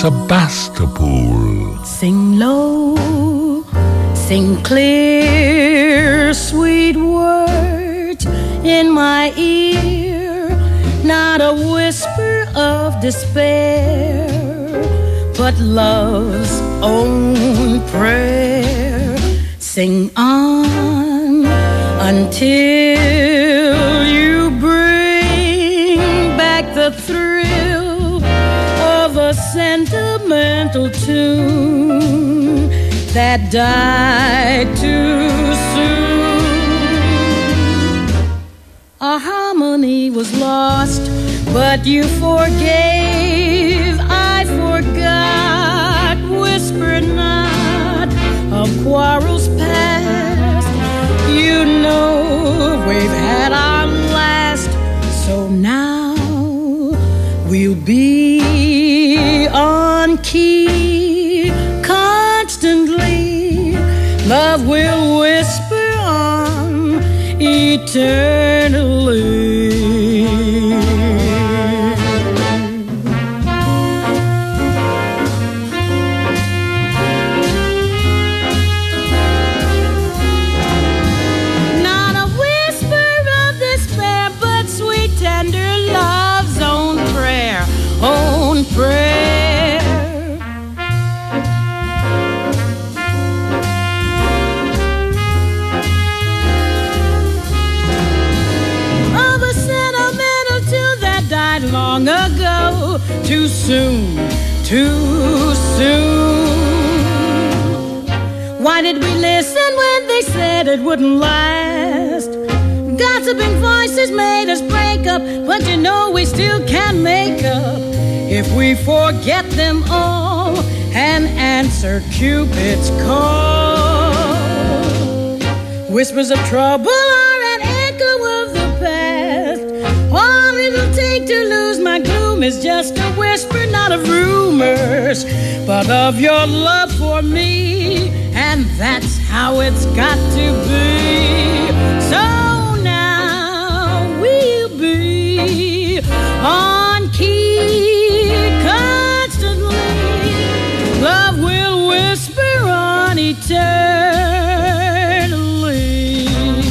Sebastopol. Sing low, sing clear, sweet words in my ear, not a whisper of despair, but love's own prayer. Sing on until you bring back the thrill of a sentimental tune that died too soon. A harmony was lost, but you forgave. I forgot. Whisper not of quarrels past. You know we've had our last, so now we'll be on key constantly. Love will whisper on eternally. Not a whisper of despair, but sweet tender love's own prayer, own prayer. Of a sentimental tune that died long ago, too soon, too soon. Why did we listen when they said it wouldn't last? Gossiping voices made us break up, but you know we still can make up if we forget them all and answer Cupid's call. Whispers of trouble are an echo of the past. All it'll take to lose my gloom is just a whisper, not of rumors, but of your love for me, and that's how it's got to be. So now we'll be on key constantly. Love will whisper on eternally.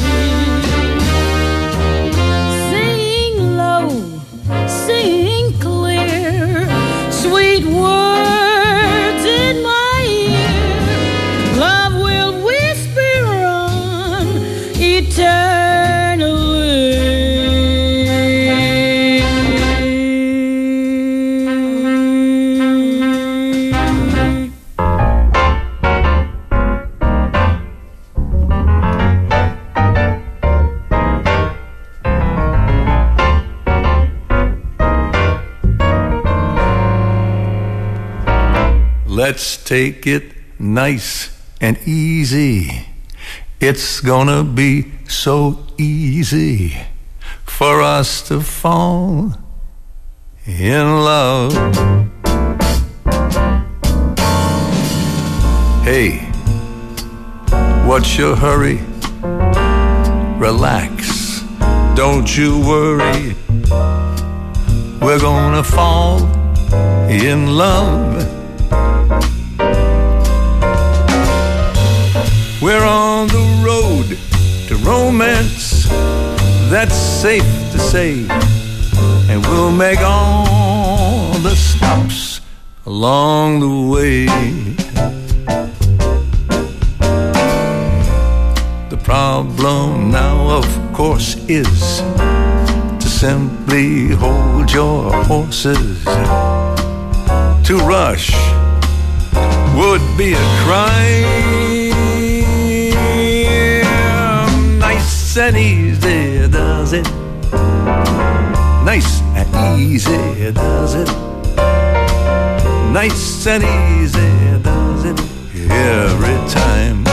Sing low, sing clear, sweet words in my ear. Love will whisper on eternally. Let's take it nice and easy. It's gonna be so easy for us to fall in love. Hey, what's your hurry? Relax, don't you worry. We're gonna fall in love. We're on the road to romance, that's safe to say, and we'll make all the stops along the way. The problem now, of course, is to simply hold your horses. To rush would be a crime. Nice and easy does it. Nice and easy does it. Nice and easy does it every time.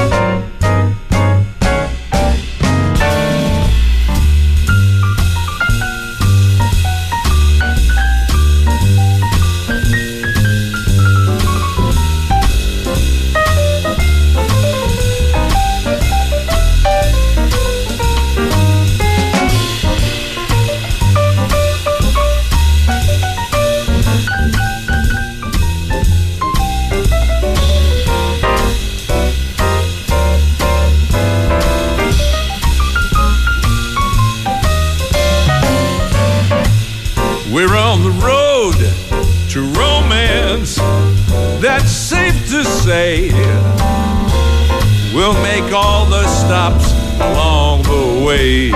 road to romance that's safe to say we'll make all the stops along the way.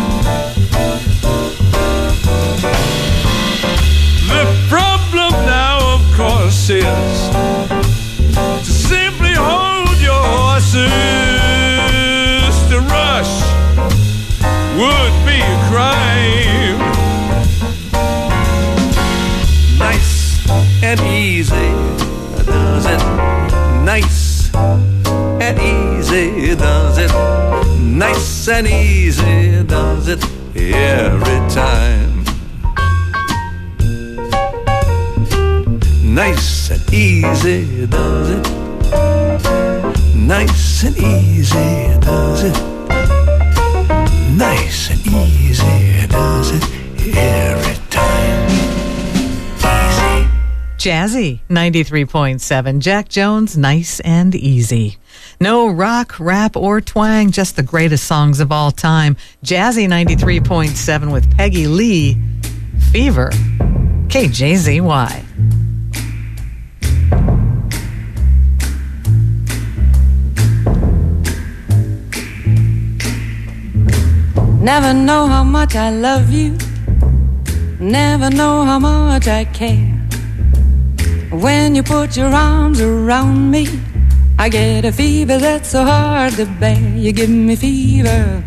The problem now, of course, is to simply hold your horses. To rush would be a crime. Nice and easy does it. Nice and easy does it. Nice and easy does it every time. Nice and easy does it. Nice and easy does it. Nice and easy does it every time. Easy. Jazzy, 93.7. Jack Jones, Nice and Easy. No rock, rap, or twang, just the greatest songs of all time. Jazzy, 93.7 with Peggy Lee. Fever, KJZY. Never know how much I love you. Never know how much I care. When you put your arms around me, I get a fever that's so hard to bear. You give me fever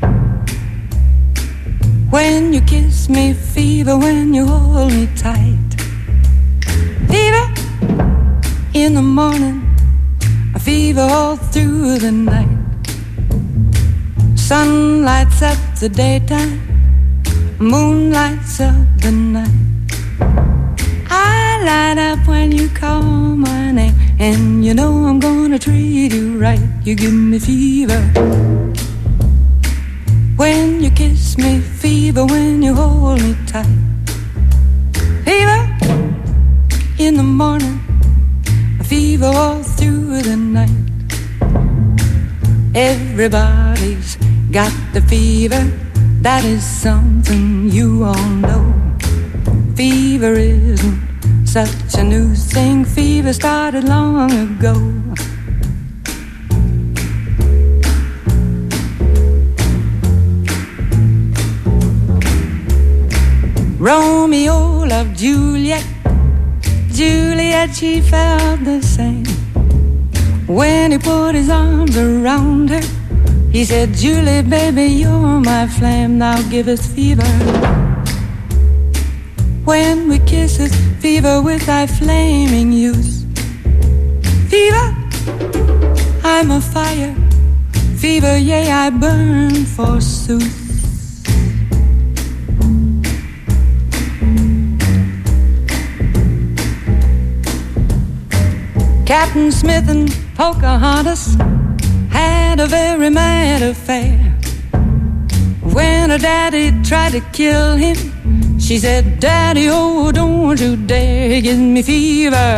when you kiss me, fever when you hold me tight. Fever in the morning, a fever all through the night. Sun lights up the daytime, moon lights up the night. I light up when you call my name, and you know I'm gonna treat you right. You give me fever when you kiss me, fever when you hold me tight. Fever in the morning, a fever all through the night. Everybody's got the fever, that is something you all know. Fever isn't such a new thing, fever started long ago. Romeo loved Juliet, Juliet, she felt the same. When he put his arms around her, he said, Julie, baby, you're my flame, now give us fever. When we kiss us, fever with thy flaming youth. Fever, I'm a fire. Fever, yea, I burn forsooth. Captain Smith and Pocahontas had a very mad affair. When her daddy tried to kill him, she said, Daddy, oh, don't you dare give me fever.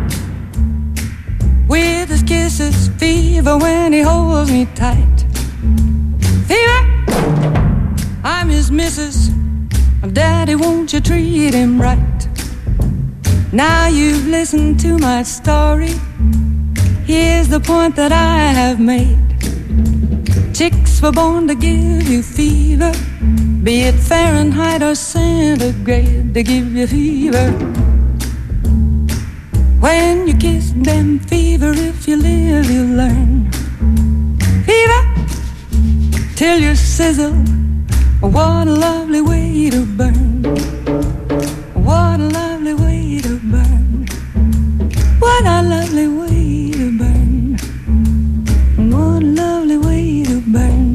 With his kisses, fever when he holds me tight. Fever, I'm his missus. Daddy, won't you treat him right? Now you've listened to my story. Here's the point that I have made. Chicks were born to give you fever, be it Fahrenheit or centigrade, they give you fever. When you kiss them, fever, if you live, you learn. Fever, till you sizzle, what a lovely way to burn. What a lovely way to burn. What a lovely way to burn. What a lovely way to burn.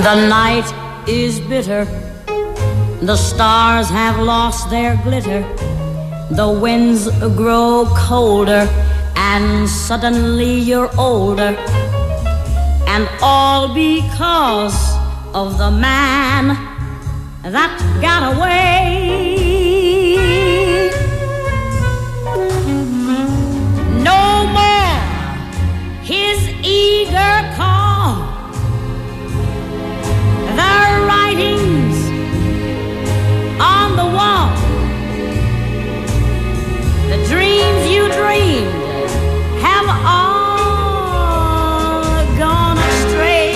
The night is bitter, the stars have lost their glitter, the winds grow colder, and suddenly you're older, and all because of the man that got away. No more his eager call, the writings on the wall, the dreams you dreamed have all gone astray.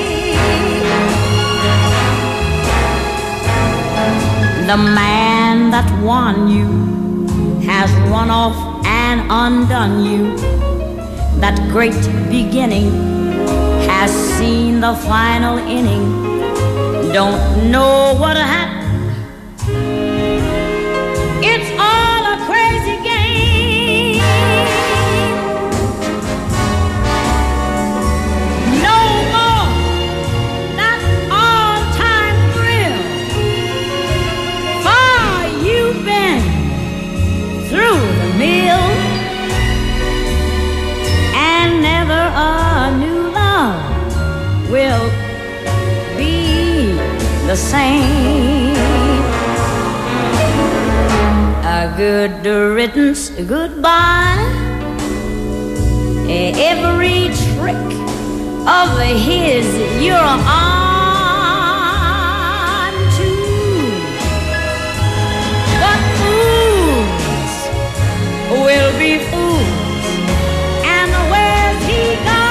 The man that won you has run off and undone you. That great beginning has seen the final inning. Don't know what happened. It's all a crazy game. No more that all-time thrill. Far you've been through the mill, and never a new love will be the same. A good riddance, goodbye. Every trick of his you're on to. But fools will be fools, and where's he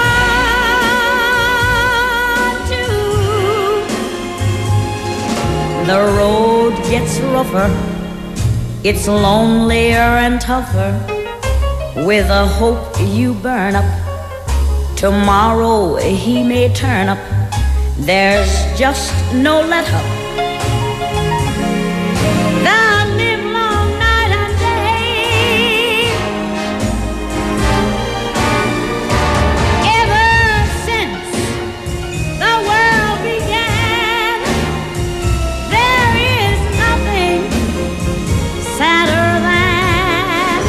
gone to? The road gets rougher, it's lonelier and tougher. With a hope you burn up, tomorrow he may turn up. There's just no let up. The livelong night and day. Ever since the world began, there is nothing sadder than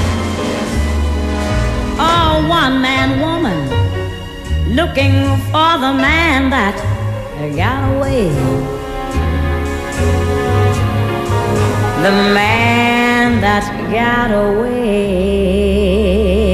a one-man woman looking for the man that got away. The man that got away.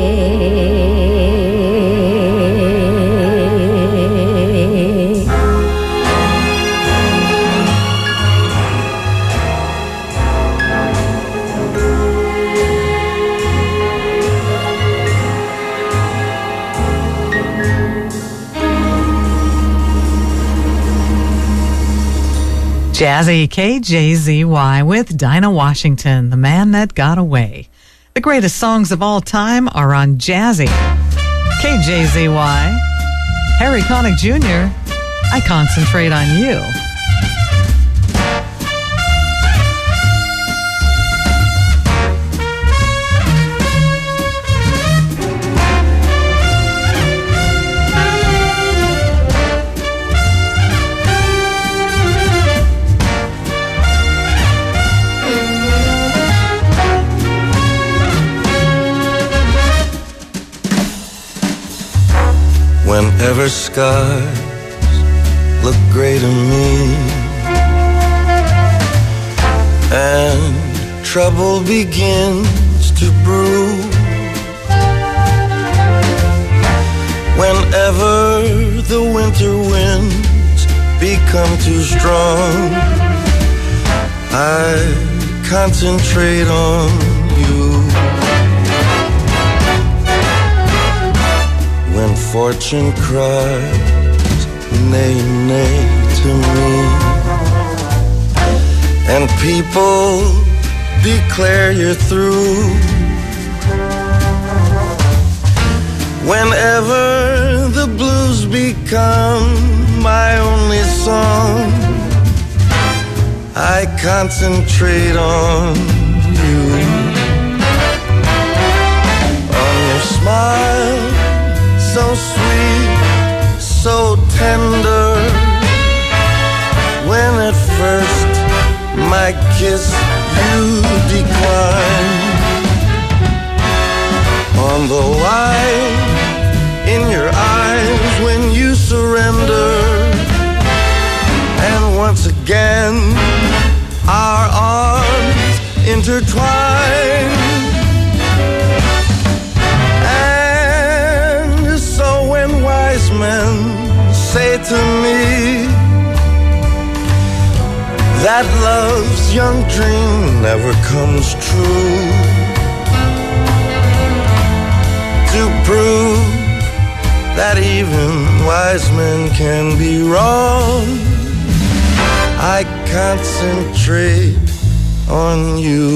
Jazzy KJZY with Dinah Washington, The Man That Got Away. The greatest songs of all time are on Jazzy. KJZY, Harry Connick Jr., I Concentrate on You. Whenever scars look gray to me and trouble begins to brew, whenever the winter winds become too strong, I concentrate on you. When fortune cries nay, nay to me, and people declare you're through, whenever the blues become my only song, I concentrate on you. On your smile, so sweet, so tender, I kiss, you decline. On the light in your eyes when you surrender, and once again our arms intertwine. And so when wise men say to me that love's young dream never comes true, to prove that even wise men can be wrong, I concentrate on you.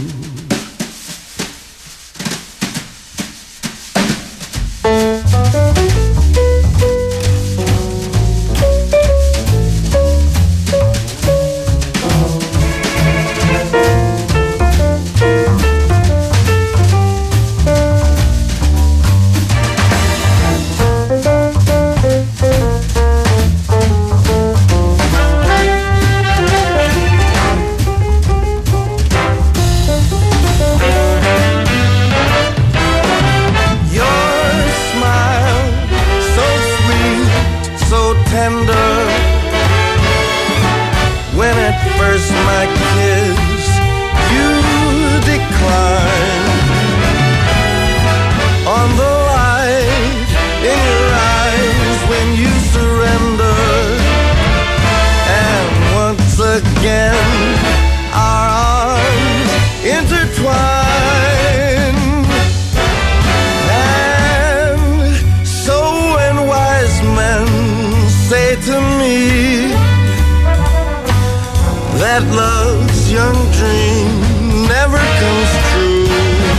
That love's young dream never comes true.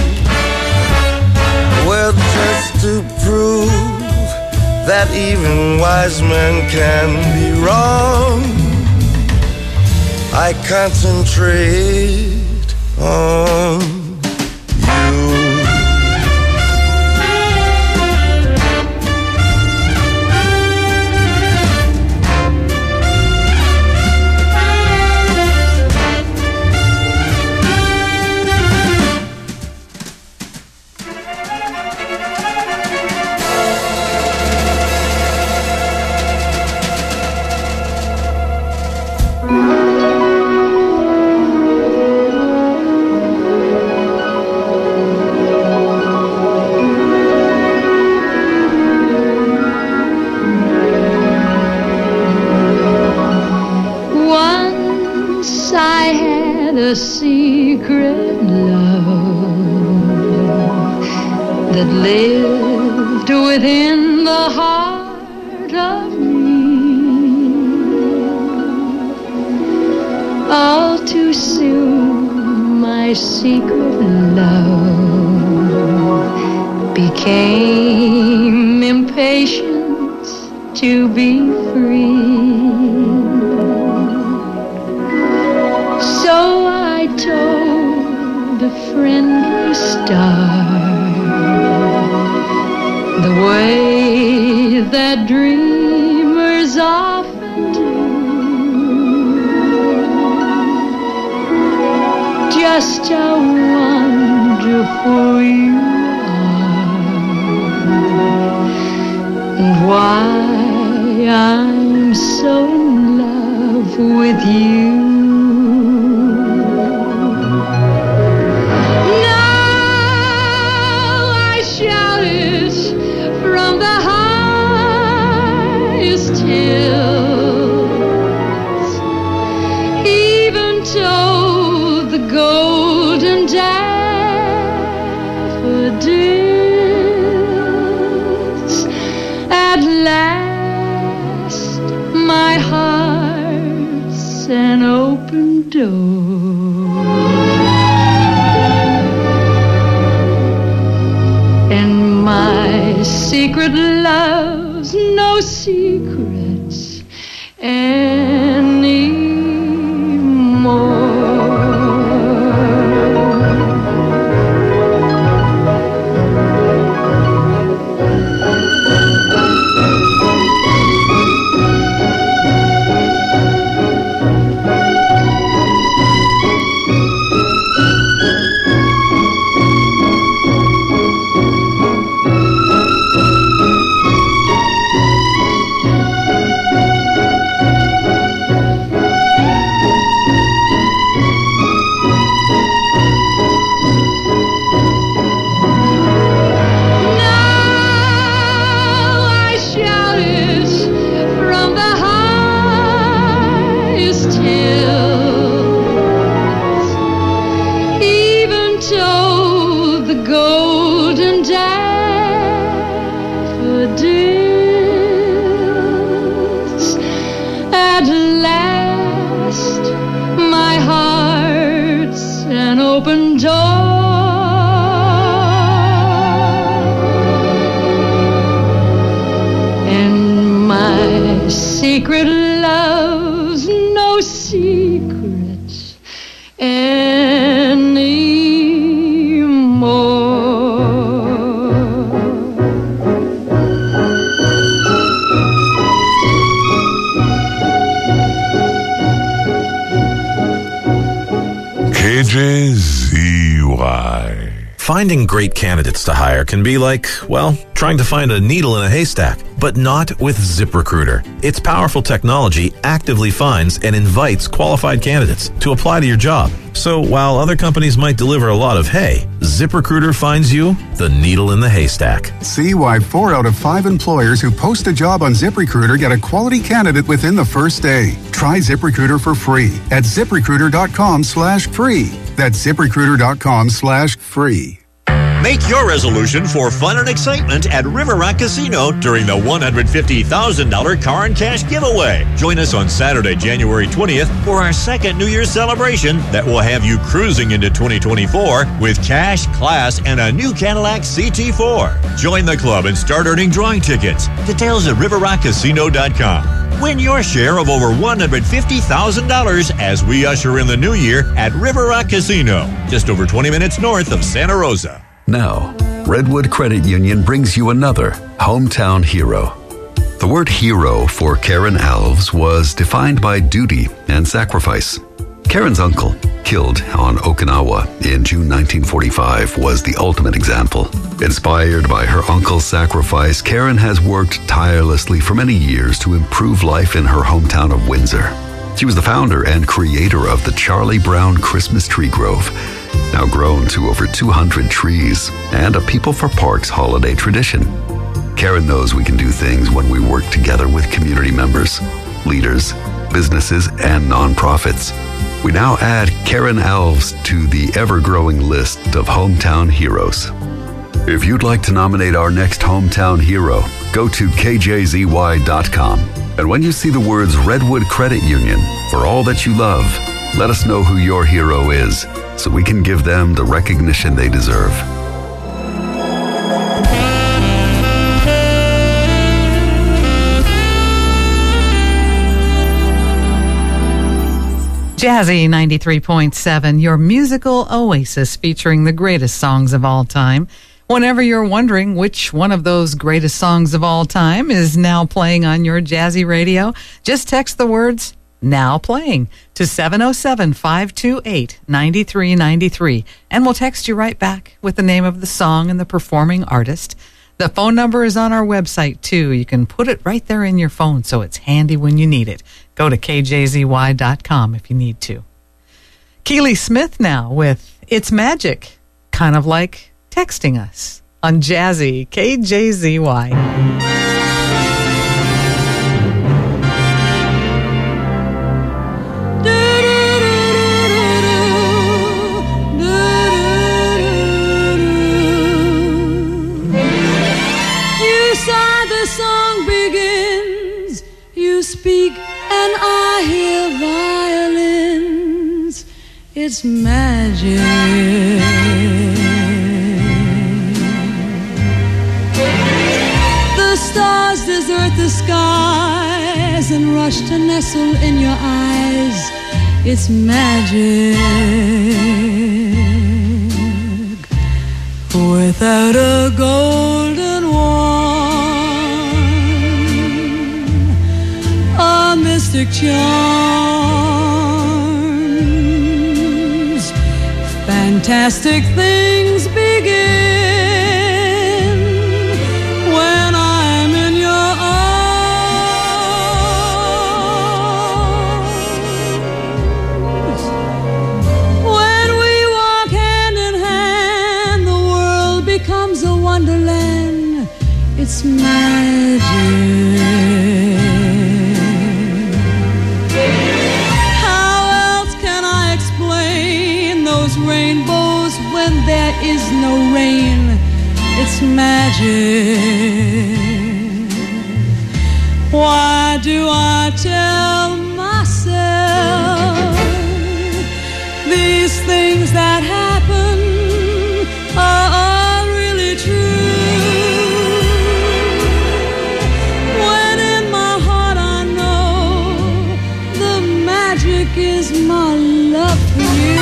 Well, just to prove that even wise men can be wrong, I concentrate on you. A secret love that lived within the heart of me. All too soon my secret love became impatient to be free. So I told a friendly star the way that dreamers often do. Just how wonderful you are, and why I'm so in love with you. An open door, and my secret love's no secrets anymore. Finding great candidates to hire can be like, well, trying to find a needle in a haystack, but not with ZipRecruiter. Its powerful technology actively finds and invites qualified candidates to apply to your job. So while other companies might deliver a lot of hay, ZipRecruiter finds you the needle in the haystack. See why 4 out of 5 employers who post a job on ZipRecruiter get a quality candidate within the first day. Try ZipRecruiter for free at ZipRecruiter.com/free. That's ZipRecruiter.com/free. Make your resolution for fun and excitement at River Rock Casino during the $150,000 car and cash giveaway. Join us on Saturday, January 20th for our second New Year's celebration that will have you cruising into 2024 with cash, class, and a new Cadillac CT4. Join the club and start earning drawing tickets. Details at riverrockcasino.com. Win your share of over $150,000 as we usher in the new year at River Rock Casino, just over 20 minutes north of Santa Rosa. Now, Redwood Credit Union brings you another hometown hero. The word hero for Karen Alves was defined by duty and sacrifice. Karen's uncle, killed on Okinawa in June 1945, was the ultimate example. Inspired by her uncle's sacrifice, Karen has worked tirelessly for many years to improve life in her hometown of Windsor. She was the founder and creator of the Charlie Brown Christmas Tree Grove, now grown to over 200 trees, and a People for Parks holiday tradition. Karen knows we can do things when we work together with community members, leaders, businesses, and nonprofits. We now add Karen Alves to the ever-growing list of hometown heroes. If you'd like to nominate our next hometown hero, go to kjzy.com. And when you see the words Redwood Credit Union, for all that you love, let us know who your hero is so we can give them the recognition they deserve. Jazzy 93.7, your musical oasis featuring the greatest songs of all time. Whenever you're wondering which one of those greatest songs of all time is now playing on your Jazzy radio, just text the words "now playing" to 707-528-9393, and we'll text you right back with the name of the song and the performing artist. The phone number is on our website, too. You can put it right there in your phone so it's handy when you need it. Go to kjzy.com if you need to. Keely Smith now with It's Magic, kind of like texting us on Jazzy, KJZY. Speak and I hear violins. It's magic. The stars desert the skies and rush to nestle in your eyes. It's magic. Without a golden wand, mystic charms, fantastic things begin when I'm in your arms. When we walk hand in hand, the world becomes a wonderland. It's magic. Rainbows when there is no rain. It's magic. Why do I tell myself these things that happen are really true? When in my heart I know the magic is my love for you.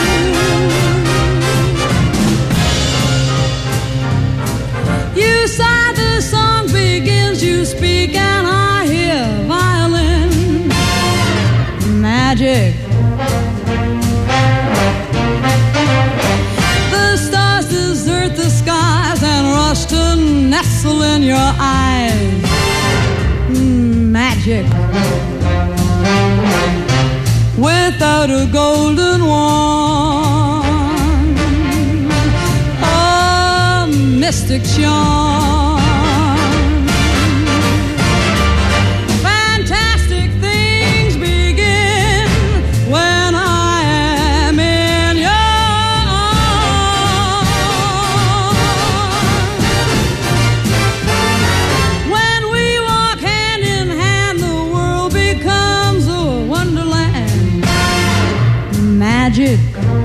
You sigh, the song begins, you speak and I hear violin. Magic. The stars desert skies and rush to nestle in your eyes. Magic. Without a golden wand, a mystic charm. Fantastic things begin when I am in your arms. When we walk hand in hand, the world becomes a wonderland. Magic.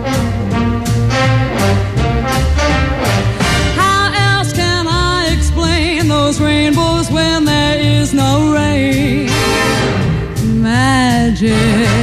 How else can I explain those rainbows when there is no rain? Magic.